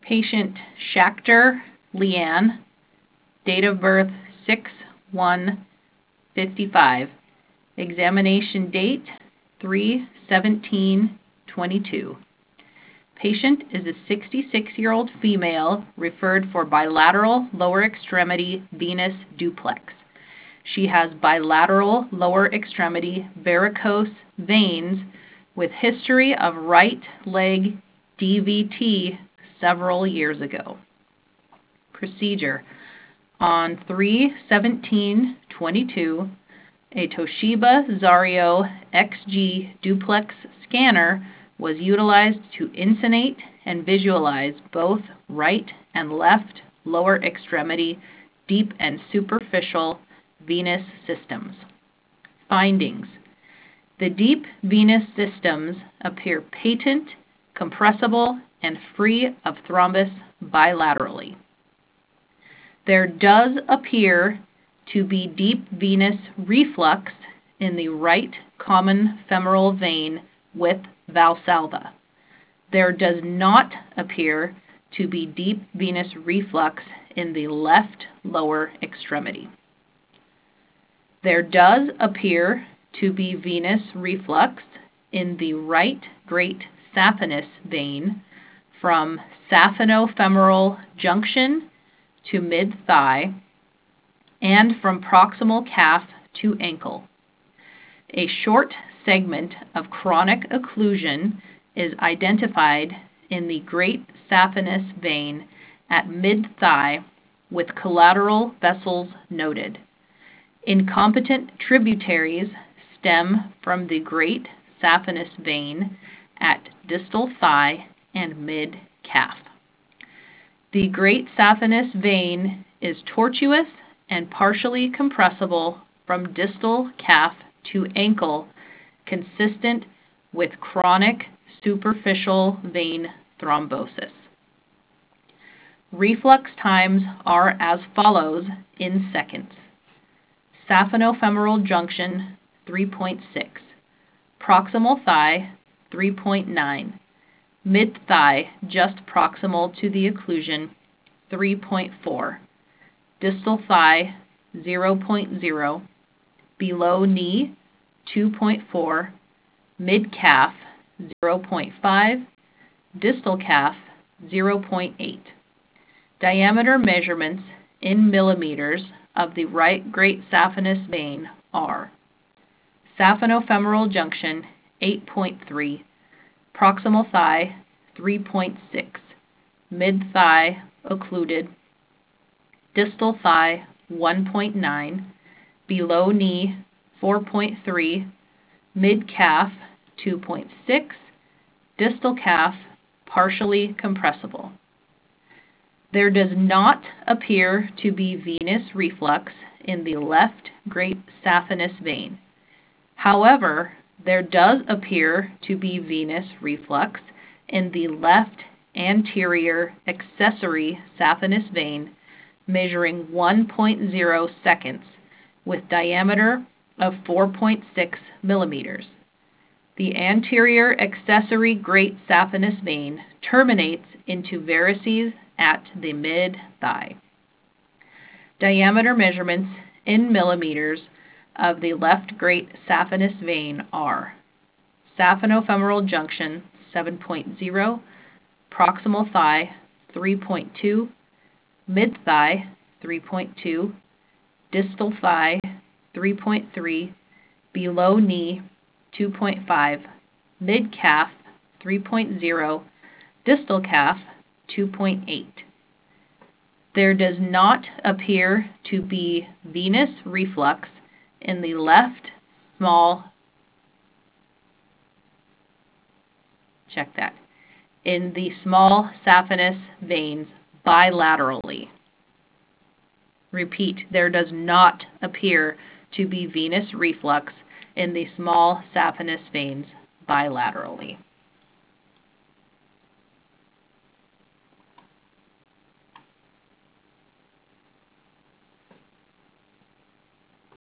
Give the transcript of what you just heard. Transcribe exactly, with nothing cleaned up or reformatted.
Patient Schachter Leanne, date of birth six one fifty-five, examination date three seventeen twenty-two. Patient is a sixty-six-year-old female referred for bilateral lower extremity venous duplex. She has bilateral lower extremity varicose veins with history of right leg D V T several years ago. Procedure. On three seventeen twenty-two, a Toshiba Zario X G duplex scanner was utilized to insonate and visualize both right and left lower extremity deep and superficial venous systems. Findings. The deep venous systems appear patent, compressible, and free of thrombus bilaterally. There does appear to be deep venous reflux in the right common femoral vein with Valsalva. There does not appear to be deep venous reflux in the left lower extremity. There does appear to be venous reflux in the right great saphenous vein from saphenofemoral junction to mid-thigh and from proximal calf to ankle. A short segment of chronic occlusion is identified in the great saphenous vein at mid-thigh with collateral vessels noted. Incompetent tributaries stem from the great saphenous vein at distal thigh and mid-calf. The great saphenous vein is tortuous and partially compressible from distal calf to ankle, consistent with chronic superficial vein thrombosis. Reflux times are as follows in seconds. Saphenofemoral junction, three point six. Proximal thigh, three point nine. Mid-thigh, just proximal to the occlusion, three point four. Distal thigh, zero point zero. Below knee, two point four. Mid-calf, zero point five. Distal calf, zero point eight. Diameter measurements in millimeters of the right great saphenous vein are saphenofemoral junction, eight point three, proximal thigh, three point six, mid-thigh occluded, distal thigh, one point nine, below knee, four point three, mid-calf, two point six, distal calf, partially compressible. There does not appear to be venous reflux in the left great saphenous vein. However, there does appear to be venous reflux in the left anterior accessory saphenous vein measuring one point zero seconds with diameter of four point six millimeters. The anterior accessory great saphenous vein terminates into varices at the mid-thigh. Diameter measurements in millimeters of the left great saphenous vein are saphenofemoral junction, seven point zero, proximal thigh, three point two, mid-thigh, three point two, distal thigh, three point three, below knee, two point five, mid-calf, three point zero, distal calf, two point eight. There does not appear to be venous reflux in the left small, check that, in the small saphenous veins bilaterally. Repeat, there does not appear to be venous reflux in the small saphenous veins bilaterally.